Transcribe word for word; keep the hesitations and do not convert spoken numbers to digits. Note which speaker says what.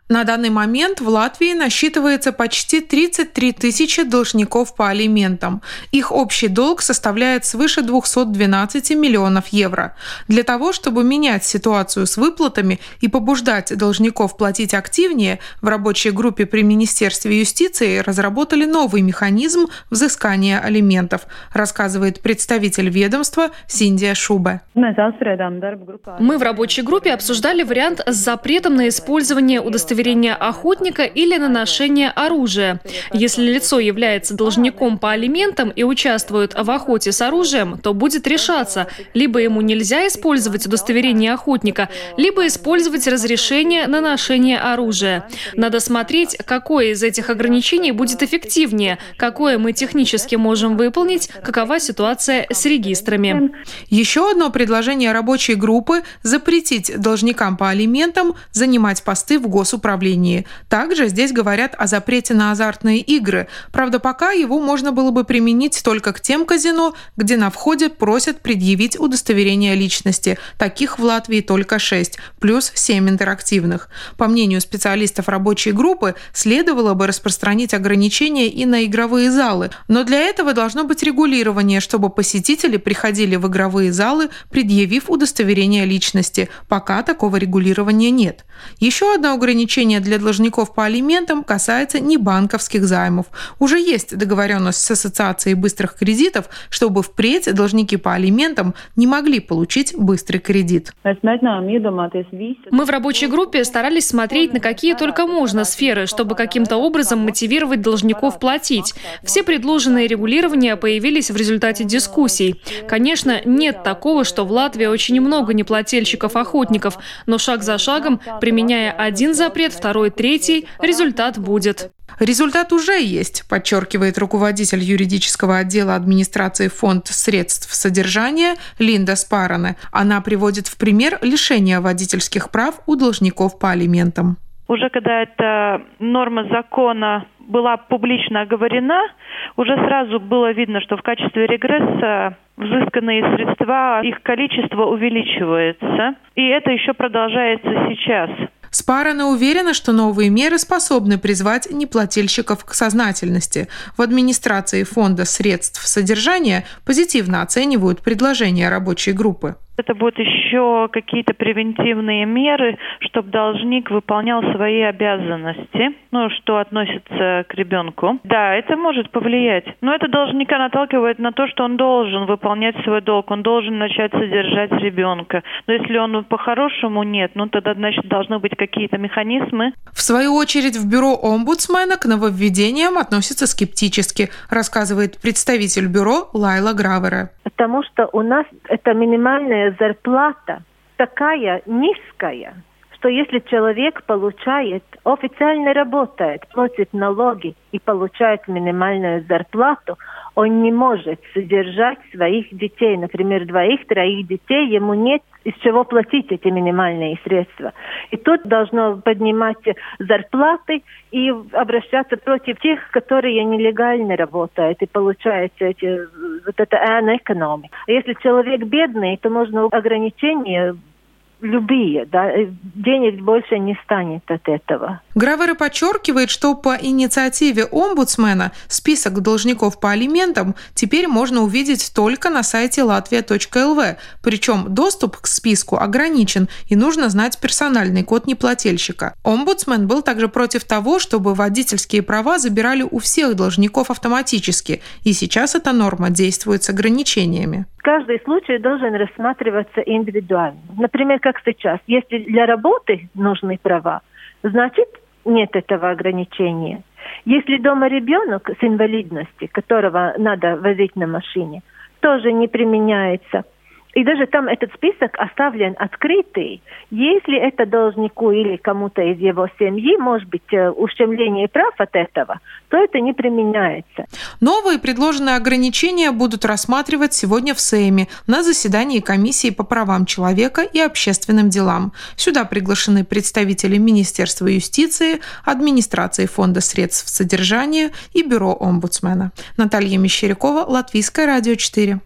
Speaker 1: На данный момент в Латвии насчитывается почти тридцать три тысячи должников по алиментам. Их общий долг составляет свыше двести двенадцать миллионов евро. Для того, чтобы менять ситуацию с выплатами и побуждать должников платить активнее, в рабочей группе при Министерстве юстиции разработали новый механизм взыскания алиментов, рассказывает представитель ведомства Синдия Шубе.
Speaker 2: Мы в рабочей группе обсуждали вариант с запретом на использование удостоверения охотника или на ношение оружия. Если лицо является должником по алиментам и участвует в охоте с оружием, то будет решаться, либо ему нельзя использовать удостоверение охотника, либо использовать разрешение на ношение оружия. Надо смотреть, какое из этих ограничений будет эффективнее, какое мы технически можем выполнить, какова ситуация с регистрами.
Speaker 1: Еще одно предложение рабочей группы – запретить должникам по алиментам занимать посты в госуправлении. Также здесь говорят о запрете на азартные игры. Правда, пока его можно было бы применить только к тем казино, где на входе просят предъявить удостоверение личности. Таких в Латвии только шесть, плюс семь интерактивных. По мнению специалистов рабочей группы, следовало бы распространить ограничения и на игровые залы. Но для этого должно быть регулирование, чтобы посетители приходили в игровые залы, предъявив удостоверение личности. Пока такого регулирования нет. Еще одно ограничение для должников по алиментам касается небанковских займов. Уже есть договоренность с Ассоциацией быстрых кредитов, чтобы впредь должники по алиментам не могли получить быстрый кредит.
Speaker 2: Мы в рабочей группе старались смотреть на какие только можно сферы, чтобы каким-то образом мотивировать должников платить. Все предложенные регулирования появились в результате дискуссий. Конечно, нет такого, что в Латвии очень много неплательщиков-охотников, но шаг за шагом, применяя один запрет, второй, третий, результат будет.
Speaker 1: Результат уже есть, подчеркивает руководитель юридического отдела администрации Фонд средств содержания Линда Спаране. Она приводит в пример лишения водительских прав у должников по алиментам.
Speaker 3: Уже когда эта норма закона была публично оговорена, уже сразу было видно, что в качестве регресса взысканные средства, их количество увеличивается. И это еще продолжается сейчас.
Speaker 1: Спаране уверена, что новые меры способны призвать неплательщиков к сознательности. В администрации Фонда средств содержания позитивно оценивают предложения рабочей группы.
Speaker 3: Это будут еще какие-то превентивные меры, чтобы должник выполнял свои обязанности, ну, что относится к ребенку. Да, это может повлиять. Но это должника наталкивает на то, что он должен выполнять свой долг, он должен начать содержать ребенка. Но если он по-хорошему нет, ну тогда, значит, должны быть какие-то механизмы.
Speaker 1: В свою очередь, в бюро омбудсмена к нововведениям относятся скептически, рассказывает представитель бюро Лайла Гравере.
Speaker 4: Потому что у нас это минимальная зарплата такая низкая, что если человек получает, официально работает, платит налоги и получает минимальную зарплату, он не может содержать своих детей, например, двоих-троих детей, ему нет из чего платить эти минимальные средства. И тут должно поднимать зарплаты и обращаться против тех, которые нелегально работают и получают эти, вот это экономика. А если человек бедный, то можно ограничения любые, да, денег больше не станет от этого.
Speaker 1: Гравере подчеркивает, что по инициативе омбудсмена список должников по алиментам теперь можно увидеть только на сайте латвия точка эл ви, причем доступ к списку ограничен и нужно знать персональный код неплательщика. Омбудсмен был также против того, чтобы водительские права забирали у всех должников автоматически, и сейчас эта норма действует с ограничениями.
Speaker 4: Каждый случай должен рассматриваться индивидуально. Например, как сейчас, если для работы нужны права, значит, нет этого ограничения. Если дома ребенок с инвалидностью, которого надо возить на машине, тоже не применяется. И даже там этот список оставлен открытый. Если это должнику или кому-то из его семьи, может быть, ущемление прав от этого, то это не применяется.
Speaker 1: Новые предложенные ограничения будут рассматривать сегодня в Сейме на заседании Комиссии по правам человека и общественным делам. Сюда приглашены представители Министерства юстиции, администрации Фонда средств содержания и бюро омбудсмена. Наталья Мещерякова, Латвийское радио четыре.